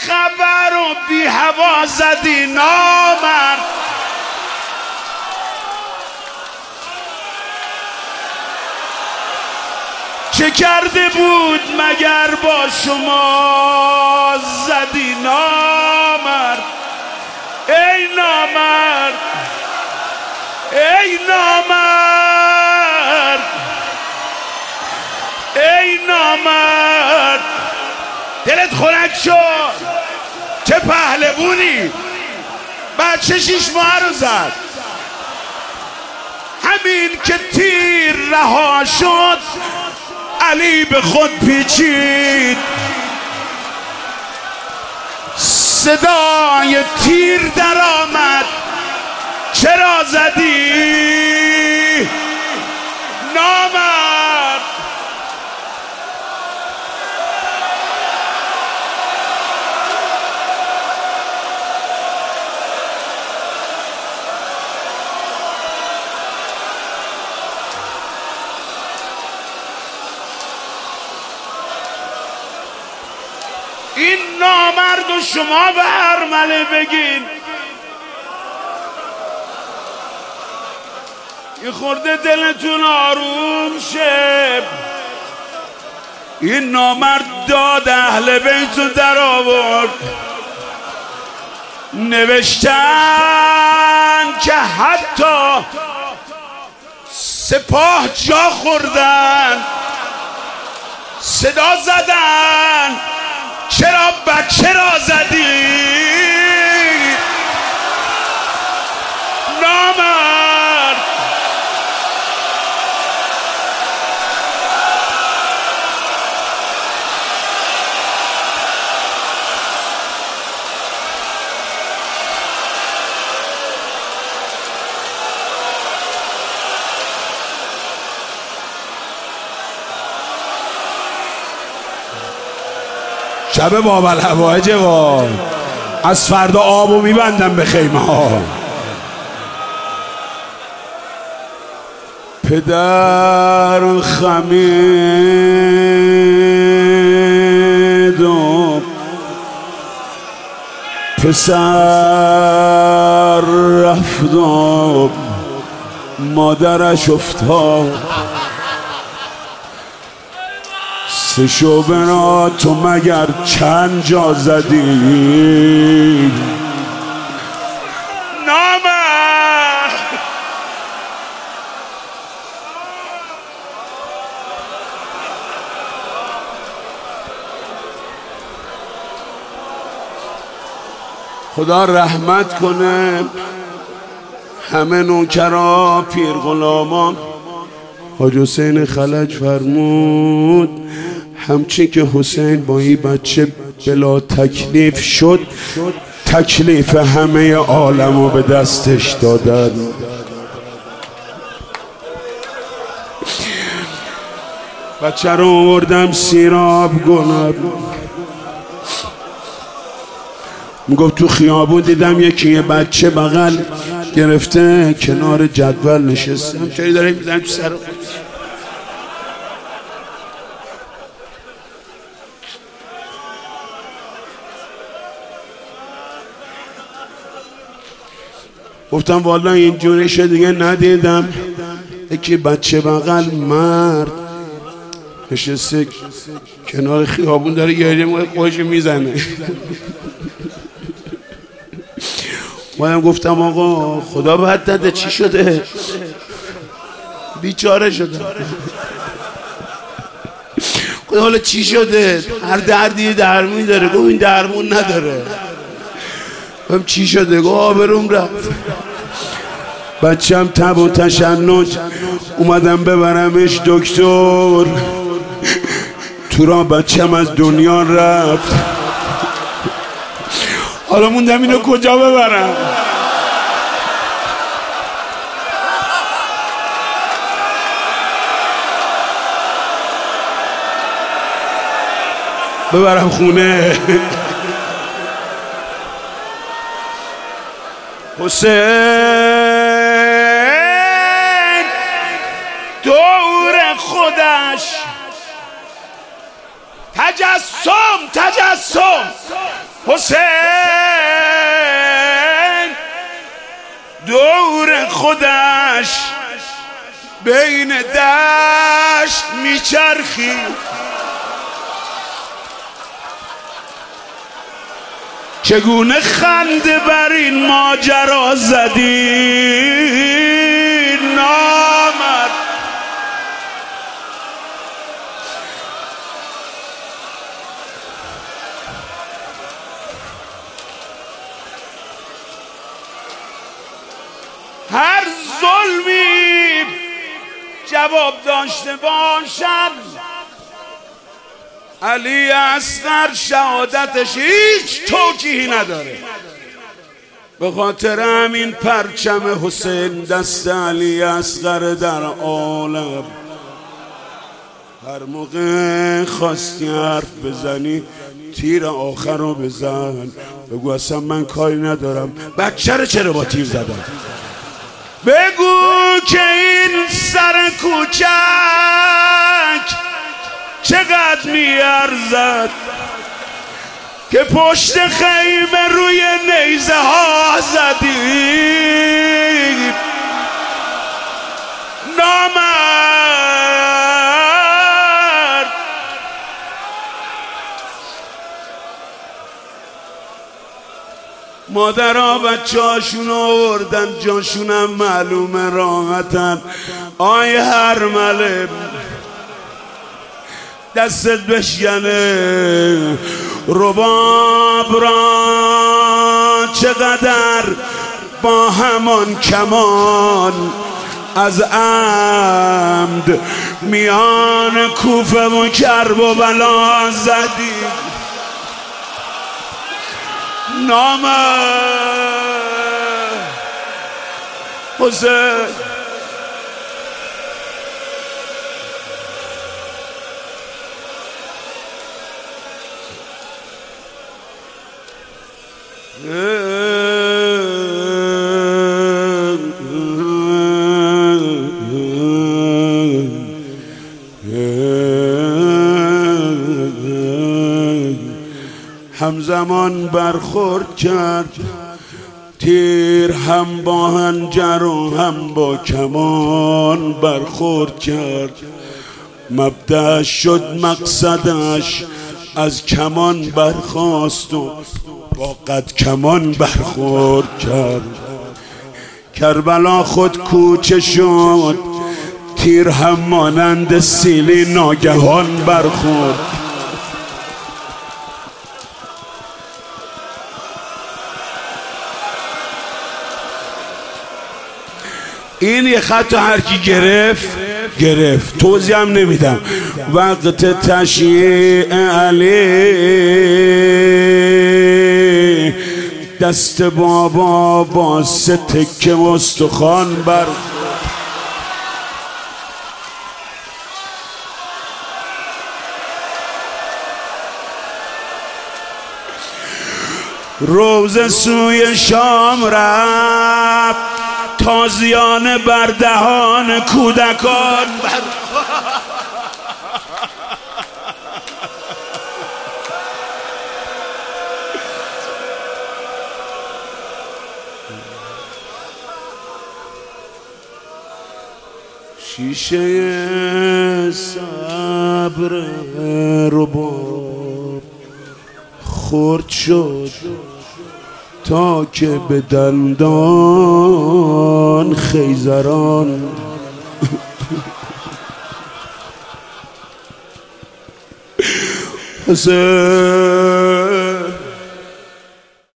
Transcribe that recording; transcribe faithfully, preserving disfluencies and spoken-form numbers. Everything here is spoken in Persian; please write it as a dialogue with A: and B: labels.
A: خبر و بی هوا زدی نامرد. چه کرده بود مگر با شما زدی نامرد. ای نامرد ای نامرد ای نامرد. دلت خنک شد، چه پهلوونی، بچه شیش ماه رو زد. همین که تیر رها شد علی به خود پیچید. صدای تیر در آمد، چرا زدی نامرد. این نامرد و شما به ارمله بگین یه خورده دلتون آروم شه. این نامرد داد اهل بیتو در آورد، نوشتن که حتی سپاه جا خوردن، صدا زدن چرا بچه را زدی نامرد. شب بابل هوای وا از فردا آبو میبندم به خیمه ها. پدر خمید و پسر رفت و مادرش افتاد. سه شوبنا تو مگر چند جا زدی نامرد. خدا رحمت کنه همه نوکرا پیر غلامان. حاج حسین خلج فرمود همچین که حسین با این بچه بلا تکلیف شد، تکلیف همه عالمو به دستش دادن. بچه رو آوردم سیراب گلاب، میگفت تو خیابون دیدم یکی یه بچه بغل گرفته کنار جدول نشسته، همچنین داره میزنه تو سر. گفتم والا اینجوریش دیگه ندیدم. یکی بچه بغل مرد نشسته کنار خیابون داره گریه میکنه، خودشو میزنه. منم گفتم آقا خدا بد داده، چی شده؟ بیچاره شده. خدا حالا چی شده؟ هر دردی درمونی داره. گفت این درمون نداره. گفتم چی شده؟ گفت آبروم رفت. بچم تب و تشنج اومدم ببرمش دکتر، تو را بچم از دنیا رفت. حالا موندم اینو کجا ببرم؟ ببرم خونه. حسین دور خودش تجسم تجسم حسین دور خودش بین دشت میچرخی، چگونه خنده بر این ماجرا زدی نامرد. هر ظلمی جواب داشته باشد، علی اصغر شهادتش هیچ توجیهی نداره. به خاطر همین پرچم حسین دست علی اصغر در عالم. هر موقع خواستی حرف بزنی تیر آخر رو بزن، بگو اصلا من کاری ندارم، بچه رو چرا با تیر زدم. بگو که این سر کوچک چقدر میارزد که پشت خیمه روی نیزه ها زدی نامرد. مادرها بچه هاشون آوردن جاشونم معلومه راحتن. آی هرمله دستت بشکنه رباب را چقدر با همان کمان از عمد میان کوفه و کرب و بلا زدی نامرد. حسین همزمان برخورد کرد تیر، هم با هنجر و هم با کمان برخورد کرد. مبدأش شد مقصدش، از کمان برخاست و با قد کمان برخورد کرد. کربلا خود کوچه شد، تیر هم مانند سیلی ناگهان برخورد. این یه خط هر کی گرفت گرفت توضیح هم نمیدم. وقت تشییع علی دست بابا با سه تکه استخوان بر روز سوی شام رفت، تازیانه بر دهان کودکان بر شیشه صبر رباب خرد شد تا که به دندان خیزران حسین